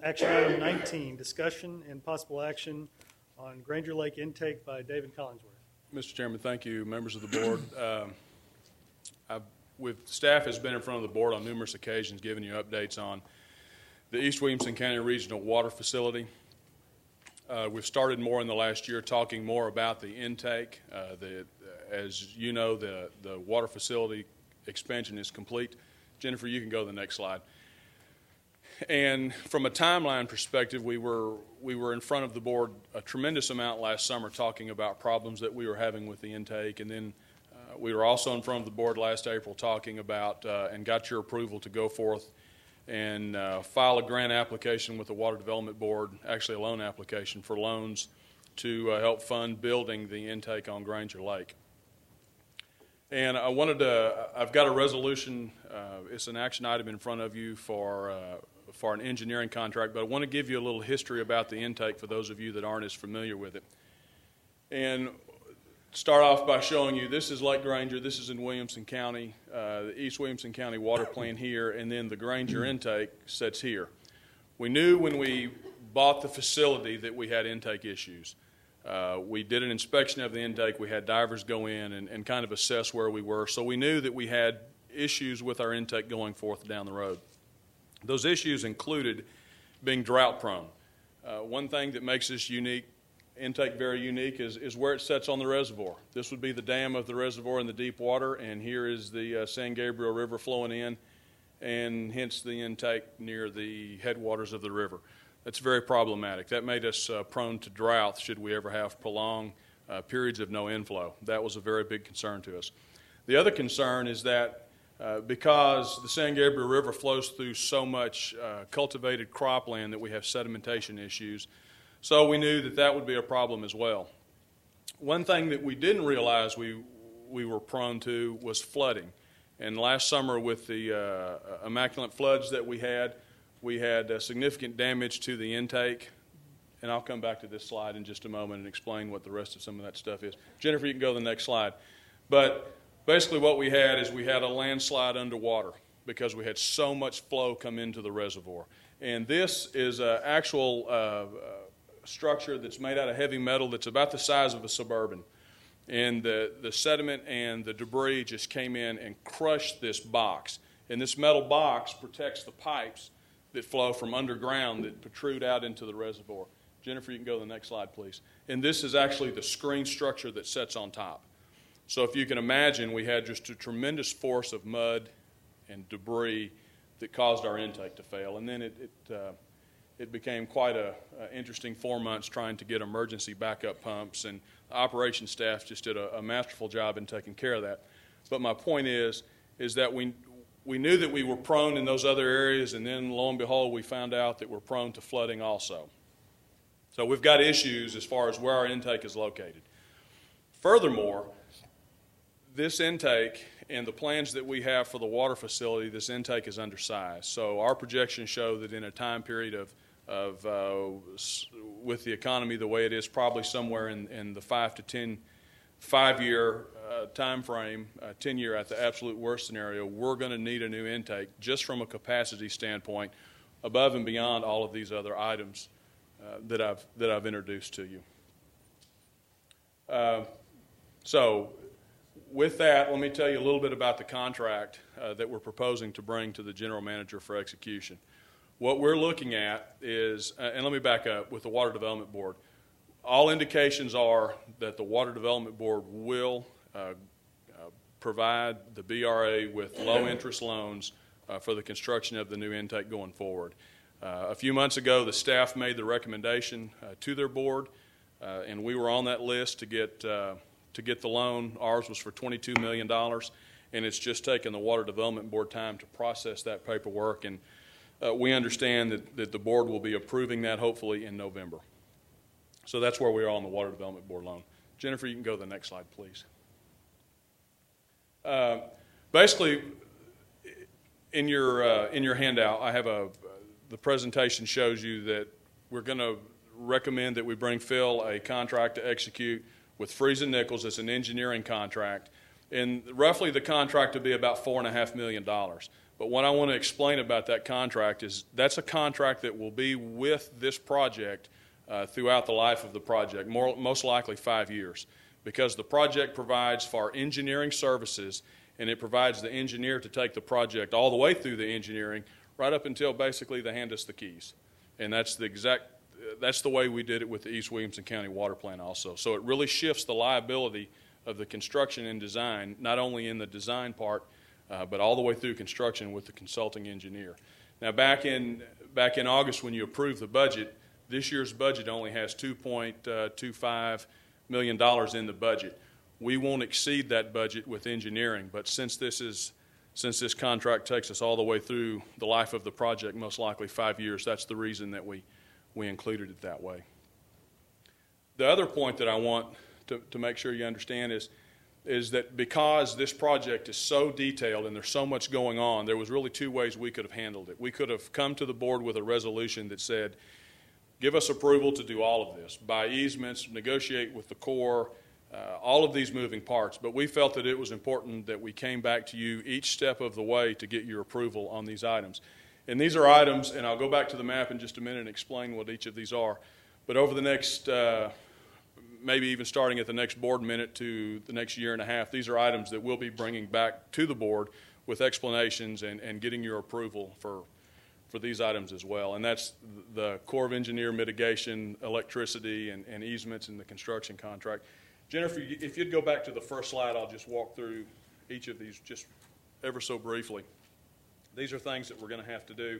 Action item 19, discussion and possible action on Granger Lake intake by David Collingsworth. Mr. Chairman, thank you, members of the board. Staff has been in front of the board on numerous occasions giving you updates on the East Williamson County Regional Water Facility. We've started more in the last year talking more about the intake. As you know, the water facility expansion is complete. Jennifer, you can go to the next slide. And from a timeline perspective, we were in front of the board a tremendous amount last summer talking about problems that we were having with the intake, and then we were also in front of the board last April talking about and got your approval to go forth and file a grant application with the Water Development Board, actually a loan application for loans to help fund building the intake on Granger Lake. And I've got a resolution, it's an action item in front of you for an engineering contract, but I want to give you a little history about the intake for those of you that aren't as familiar with it. And start off by showing you this is Lake Granger, this is in Williamson County, the East Williamson County water plant here, and then the Granger intake sits here. We knew when we bought the facility that we had intake issues. We did an inspection of the intake, we had divers go in and kind of assess where we were, so we knew that we had issues with our intake going forth down the road. Those issues included being drought prone. One thing that makes this intake very unique is where it sits on the reservoir. This would be the dam of the reservoir in the deep water, and here is the San Gabriel River flowing in, and hence the intake near the headwaters of the river. That's very problematic. That made us prone to drought should we ever have prolonged periods of no inflow. That was a very big concern to us. The other concern is that because the San Gabriel River flows through so much cultivated cropland that we have sedimentation issues, so we knew that would be a problem as well. One thing that we didn't realize we were prone to was flooding. And last summer with the immaculate floods that we had significant damage to the intake. And I'll come back to this slide in just a moment and explain what the rest of some of that stuff is. Jennifer, you can go to the next slide. But basically what we had is we had a landslide underwater because we had so much flow come into the reservoir. And this is an actual structure that's made out of heavy metal that's about the size of a Suburban. And the sediment and the debris just came in and crushed this box. And this metal box protects the pipes that flow from underground that protrude out into the reservoir. Jennifer, you can go to the next slide, please. And this is actually the screen structure that sits on top. So if you can imagine, we had just a tremendous force of mud and debris that caused our intake to fail. And then it became quite an interesting 4 months trying to get emergency backup pumps, and the operations staff just did a masterful job in taking care of that. But my point is that we knew that we were prone in those other areas, and then lo and behold, we found out that we're prone to flooding also. So we've got issues as far as where our intake is located. Furthermore, this intake and the plans that we have for the water facility, this intake is undersized. So our projections show that in a time period with the economy the way it is, probably somewhere in the 5-year time frame, 10-year at the absolute worst scenario, we're going to need a new intake just from a capacity standpoint, above and beyond all of these other items that I've introduced to you. So with that, let me tell you a little bit about the contract that we're proposing to bring to the general manager for execution. What we're looking at is, and let me back up, with the Water Development Board, all indications are that the Water Development Board will provide the BRA with low-interest loans for the construction of the new intake going forward. A few months ago, the staff made the recommendation to their board, and we were on that list to get the loan. Ours was for $22 million, and it's just taken the Water Development Board time to process that paperwork, and we understand that the board will be approving that hopefully in November. So that's where we are on the Water Development Board loan. Jennifer, you can go to the next slide, please. Basically, in your handout, I have the presentation shows you that we're going to recommend that we bring Phil a contract to execute with Friesen Nichols. It's an engineering contract, and roughly the contract will be about $4.5 million. But what I want to explain about that contract is that's a contract that will be with this project throughout the life of the project, most likely 5 years, because the project provides for engineering services, and it provides the engineer to take the project all the way through the engineering right up until basically they hand us the keys. And that's the way we did it with the East Williamson County Water Plant also. So it really shifts the liability of the construction and design, not only in the design part, but all the way through construction with the consulting engineer. Now, back in August when you approved the budget, this year's budget only has $2.25 million in the budget. We won't exceed that budget with engineering, but since this contract takes us all the way through the life of the project, most likely 5 years, that's the reason that we included it that way. The other point that I want to make sure you understand is that because this project is so detailed and there's so much going on, there was really two ways we could have handled it. We could have come to the board with a resolution that said, give us approval to do all of this, buy easements, negotiate with the Corps, all of these moving parts. But we felt that it was important that we came back to you each step of the way to get your approval on these items. And these are items, and I'll go back to the map in just a minute and explain what each of these are. But over the next, maybe even starting at the next board minute to the next year and a half, these are items that we'll be bringing back to the board with explanations and getting your approval for these items as well. And that's the Corps of Engineer mitigation, electricity, and easements in the construction contract. Jennifer, if you'd go back to the first slide, I'll just walk through each of these just ever so briefly. These are things that we're going to have to do.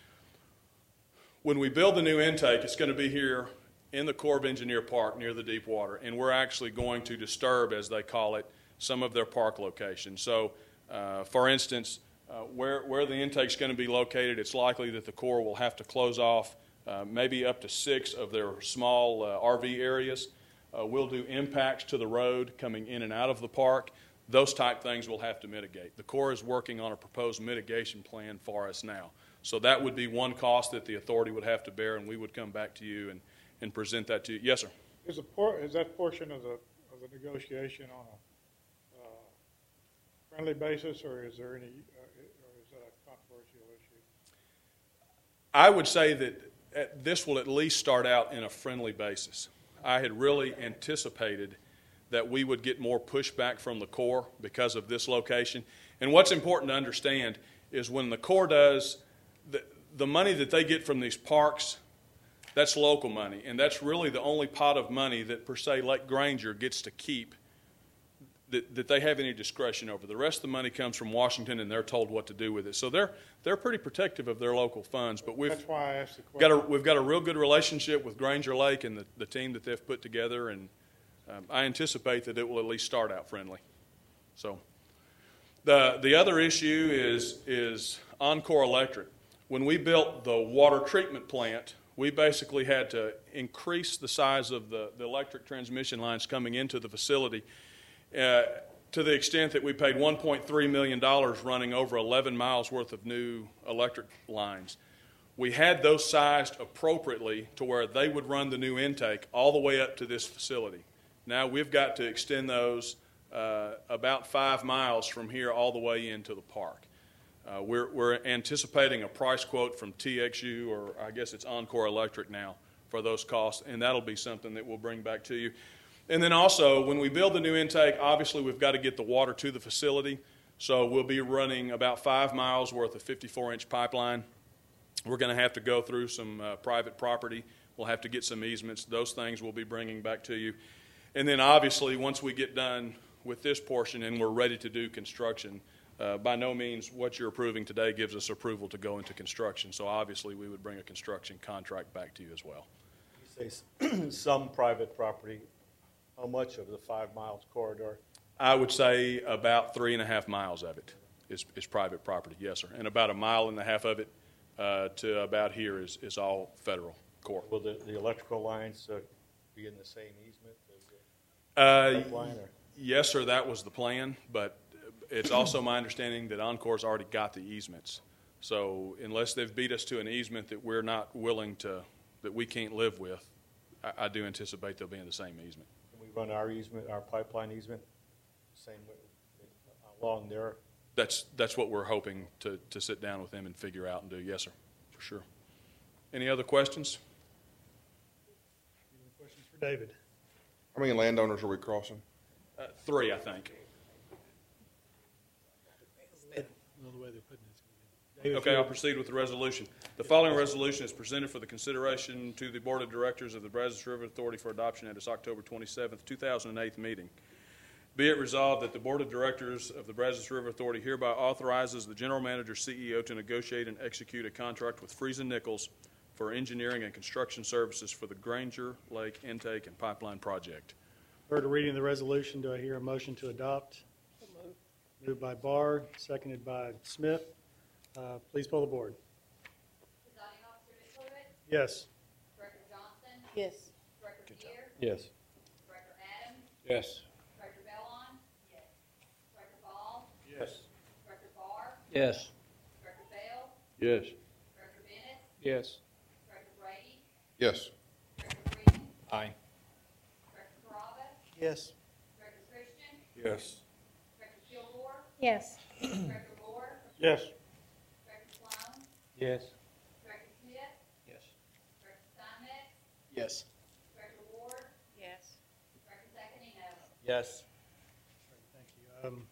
When we build the new intake, it's going to be here in the Corps of Engineer Park near the deep water, and we're actually going to disturb, as they call it, some of their park locations. So, for instance, where the intake's going to be located, it's likely that the Corps will have to close off maybe up to 6 of their small RV areas. We'll do impacts to the road coming in and out of the park. Those type things we'll have to mitigate. The Corps is working on a proposed mitigation plan for us now. So that would be one cost that the authority would have to bear, and we would come back to you and present that to you. Yes, sir. Is that portion of the negotiation on a friendly basis, or is there any, or is that a controversial issue? I would say that this will at least start out in a friendly basis. I had really anticipated that we would get more pushback from the Corps because of this location. And what's important to understand is when the Corps does, the money that they get from these parks, that's local money. And that's really the only pot of money that, per se, Lake Granger gets to keep that they have any discretion over. The rest of the money comes from Washington, and they're told what to do with it. So they're pretty protective of their local funds. But that's why I asked the question. We've got a real good relationship with Granger Lake and the team that they've put together, and I anticipate that it will at least start out friendly. So the other issue is Encore Electric. When we built the water treatment plant, we basically had to increase the size of the electric transmission lines coming into the facility to the extent that we paid $1.3 million running over 11 miles worth of new electric lines. We had those sized appropriately to where they would run the new intake all the way up to this facility. Now we've got to extend those about 5 miles from here all the way into the park. We're anticipating a price quote from TXU, or I guess it's Encore Electric now, for those costs, and that'll be something that we'll bring back to you. And then also, when we build the new intake, obviously we've got to get the water to the facility, so we'll be running about 5 miles worth of 54-inch pipeline. We're going to have to go through some private property. We'll have to get some easements. Those things we'll be bringing back to you. And then obviously, once we get done with this portion and we're ready to do construction, by no means what you're approving today gives us approval to go into construction. So obviously, we would bring a construction contract back to you as well. You say some private property. How much of the 5 miles corridor? I would say about 3.5 miles of it is private property, yes, sir. And about 1.5 miles of it to about here is all federal Corps. Will the electrical lines be in the same easement as the pipeline? Yes, sir, that was the plan, but it's also my understanding that Encore's already got the easements. So unless they've beat us to an easement that we're not willing to, that we can't live with, I do anticipate they'll be in the same easement. Can we run our easement, our pipeline easement, same way along their that's what we're hoping to sit down with them and figure out and do. Yes, sir, for sure. Any other questions? Any questions for David? How many landowners are we crossing? 3, I think. Well, the way they're putting it's gonna be. David, Okay, I'll proceed with the resolution. The following resolution is presented for the consideration to the Board of Directors of the Brazos River Authority for adoption at its October 27th, 2008 meeting. Be it resolved that the Board of Directors of the Brazos River Authority hereby authorizes the General Manager CEO to negotiate and execute a contract with Friesen Nichols for engineering and construction services for the Granger Lake Intake and Pipeline Project. Heard a reading of the resolution. Do I hear a motion to adopt? Moved by Barr, seconded by Smith. Please poll the board. Presiding Officer Nichols? Yes. Director Johnson? Yes. Director Gear? Yes. Director Adams? Yes. Director Bellon? Yes. Director Ball? Yes. Director Barr? Yes. Director Bell? Yes. Director Bennett? Yes. Director Brady? Yes. Director Freeman? Aye. Director Carrabba? Yes. Director Christian? Yes. Director Kilgore? Yes. Director Moore? Yes. Director Sloan? Yes. Director Smith? Yes. Director Steinmetz? Yes. Director Ward? Yes. Director Zecchino? Yes. Thank you.